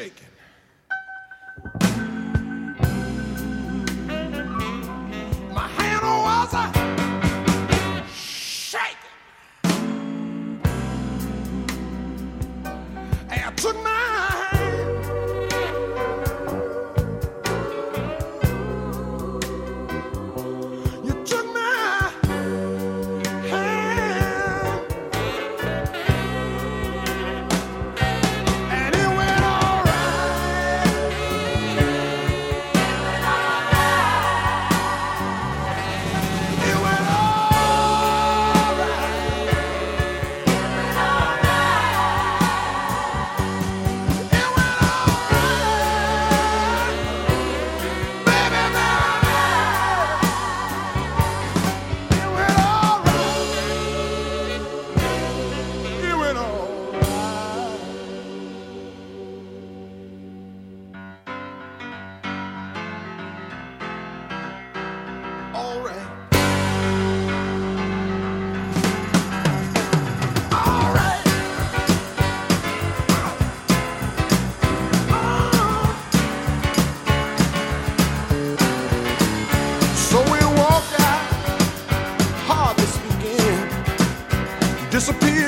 shaking. My hand was shaking. And I took my hand. You took my hand. And it went all right. It went all right. It went all right. Baby, it went all right. It went all right. All right. All right. So we walked out hard this weekend, disappeared